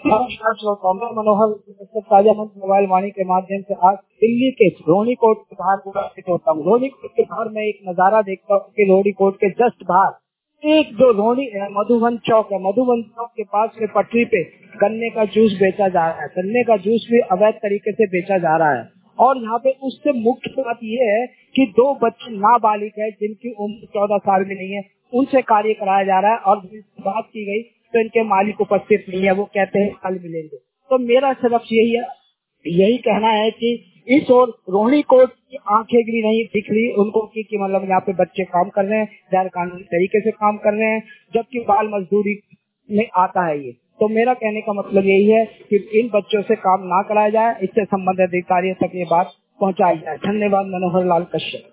नमस्कार श्रोताओं, मैं मनोहर ताजा मंच मोबाइल वाणी के माध्यम से आज दिल्ली के रोहिणी कोर्ट के बाहर उपस्थित होता हूँ। रोहिणी कोर्ट के बाहर मैं एक नजारा देखता हूँ कि रोहिणी कोर्ट के जस्ट बाहर एक जो रोहिणी मधुबन चौक है, मधुबन चौक के पास में पटरी पे गन्ने का जूस बेचा जा रहा है। गन्ने का जूस भी अवैध तरीके से बेचा जा रहा है और यहाँ पे उससे मुख्य बात ये है कि 2 बच्चे नाबालिग है जिनकी उम्र 14 साल भी नहीं है, उनसे कार्य कराया जा रहा है और बात की गई तो इनके मालिक उपस्थित नहीं है, वो कहते हैं कल मिलेंगे। तो मेरा सिर्फ यही कहना है कि इस ओर रोहिणी कोर्ट की आंखें भी नहीं दिख रही उनको कि मतलब यहाँ पे बच्चे काम कर रहे हैं, गैर कानूनी तरीके से काम कर रहे हैं, जबकि बाल मजदूरी में आता है ये। तो मेरा कहने का मतलब यही है कि इन बच्चों से काम ना कराया जाए, इससे संबंधित अधिकारियों तक ये बात पहुँचाई जाए। धन्यवाद। मनोहर लाल कश्यप।